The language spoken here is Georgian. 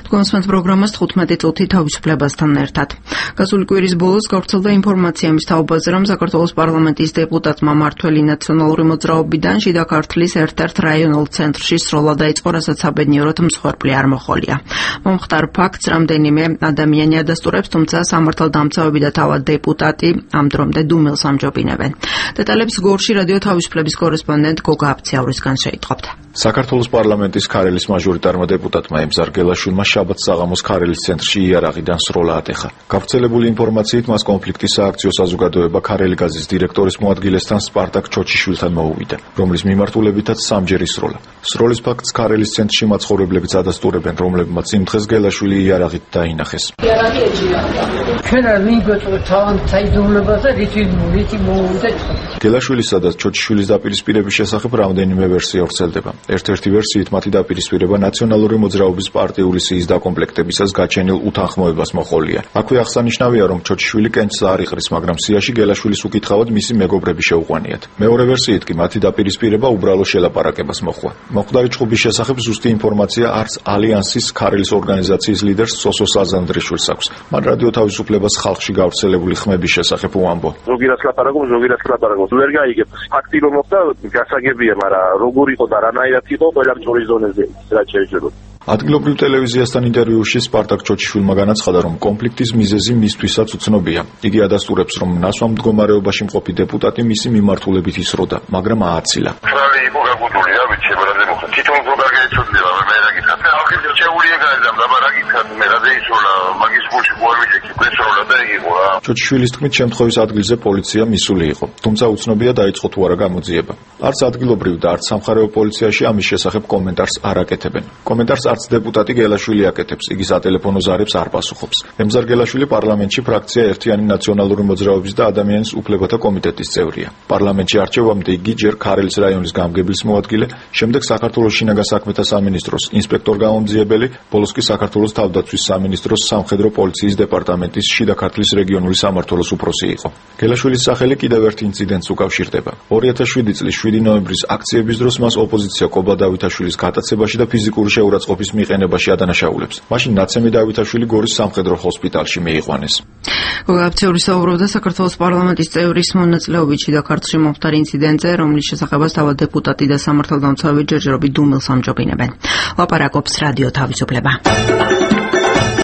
გონსვენთ პროგრამას 15 წუთი თავისუფლებასთან ერთად. გასული კვირის ბოლოს გავრცელდა ინფორმაცია იმის თაობაზე, რომ საქართველოს პარლამენტის დეპუტატმა მმართველი ნაციონალური მოძრაობიდან შიდა ქართლის ერთ-ერთ რაიონულ ცენტრში სროლა დაიწყო, რასაც საბედნიეროდ მსხვერპლი არ მოჰყოლია. მომხდარ ფაქტს რამდენიმე ადამიანი ადასტურებს, თუმცა სამართალდამცავები და თავად დეპუტატი ამ დრომდე დუმილს ამჯობინებენ. დეტალებს გორში რადიო თავისუფლების კორესპონდენტ გოგა აბციაურისგან შეიტყობთ. საქართველოს პარლამენტის ქარელის მაჟორიტარმა დეპუტატმა ემზარ გელაშვილმა შაბათ საღამოს ქარელის ცენტრში იარაღიდან სროლა ატეხა. გავრცელებული ინფორმაციით მას კონფლიქტის სააქციო საზოგადოება ქარელი გაზის დირექტორის მოადგილესთან სპარტაკ ჩოჩიშვილთან მოუვიდა, რომლის მიმართულებითაც სამჯერ ისროლა. სროლის ფაქტს ქარელის ცენტრში მაცხოვრებლებიც ადასტურებენ, რომლებმაც იმ დღეს გელაშვილი იარაღით დაინახეს. იარაღი ეჭირა. ჩვენ არ მიგვეწყო თავად საიდუმლოებაზე რითი მოუვიდა. გელაშვილისა და ჩოჩიშვილის დაპირისპირების შესახებ რამდენიმე ვერსია ვრცელდება. ერთ-ერთი ვერსიით მათი დაპირისპირება ნაციონალური მოძრაობის პარტიული სიის დაკომპლექტებისას გაჩენილ უთანხმოებას მოჰყოლია. აქვე აღსანიშნავია, რომ ჩოჩიშვილი კენჭს არ იყრის, მაგრამ სიაში გელაშვილის უკითხავად მისი მეგობრები შეუყვანიათ. მეორე ვერსიით კი მათი დაპირისპირება უბრალო შელაპარაკებას მოჰყვა. მომხდარი ჭუბის შესახებ ზუსტი ინფორმაცია არც ალიანსის ქარელის ორგანიზაციის ლიდერს სოსო საზანდრიშვილს აქვს. მან რადიო თავისუფლებას ხალხში გავრცელებული ხმების შესახებ უამბო. ზოგი რას ლაპარაკობს, ვერ გაიგებ. ფაქტი რომ მოხდა, გასაგებია, მაგრამ როგორ იყო და რანაირად იყო ყველა მწორი ზონეზე, რაც შეიძლება. ადგილობრივ ტელევიზიასთან ინტერვიუში სპარტაკ ჩოჩიშვილმა განაცხადა, რომ კონფლიქტის მიზეზი მისთვისაც უცნობია. იგი ადასტურებს, რომ ნასვამ მდგომარეობაში მყოფი დეპუტატი მისი მიმართულებით ისროდა, მაგრამ ააცილა. ხრალი იყო გაგუდული, ვიცი, მაგრამ მოხდა. თვითონ როგორ გაიწოდდება, მე რა გითხრა. ახლა შეუულია გაიზამ, რა გითხრა, მე რა დაისროლა, მაგის გულში გვარმიჭი, პრესროლა და იყო რა. ჩოჩიშვილის თქმით, შემთხვევის ადგილზე პოლიცია მისული იყო, თუმცა უცნობია დაიწყო თუ არა გამოძიება. არც ადგილობრივ და არც სამხარეო პოლიციაში ამის შესახებ კომენტარს არ აკეთებენ. კომენტარს არც დეპუტატი გელაშვილი აკეთებს, იგი სატელეფონო ზარებს არ პასუხობს. ემზარ გელაშვილი პარლამენტში ფრაქცია ერთიანი ნაციონალური მოძრაობის და ადამიანის უფლებათა კომიტეტის წევრია. პარლამენტში არჩევამდე იგი ჯერ ქარელის რაიონის გამგებლის მოადგილე, შემდეგ საქართველოს შინაგან საქმეთა სამინისტროს ინსპექტორ გამომძიებელი, ბოლოს კი საქართველოს თავდაცვის სამინისტროს სამხედრო პოლიციის დეპარტამენტის შიდა ქართლის რეგიონული სამმართველოს უფროსი იყო. გელაშვილის სახელი კიდევ ერთ ინციდენტს უკავშირდება. 2007 წლის 7 ნოემბრის აქციების დროს მას ოპოზიცია კობლა დავითაშვილის გატაცებაში და ფიზიკური შეურაცხყოფის მიყენებაში ადანაშაულებს. მაშინ ნაცემი დავითაშვილი გორის სამხედრო ჰოსპიტალში მიიყვანეს. გოგა აბციაური საუბრობდა საქართველოს პარლამენტის წევრის მონაწილეობით შიდა ქართლში მომხდარ ინციდენტზე, რომლის შესახებაც თავად დეპუტატი და სამართალდამცავები ჯერჯერობით დუმილს ამჯობინებენ. ლაპარაკობს რადიო თავისუფლება.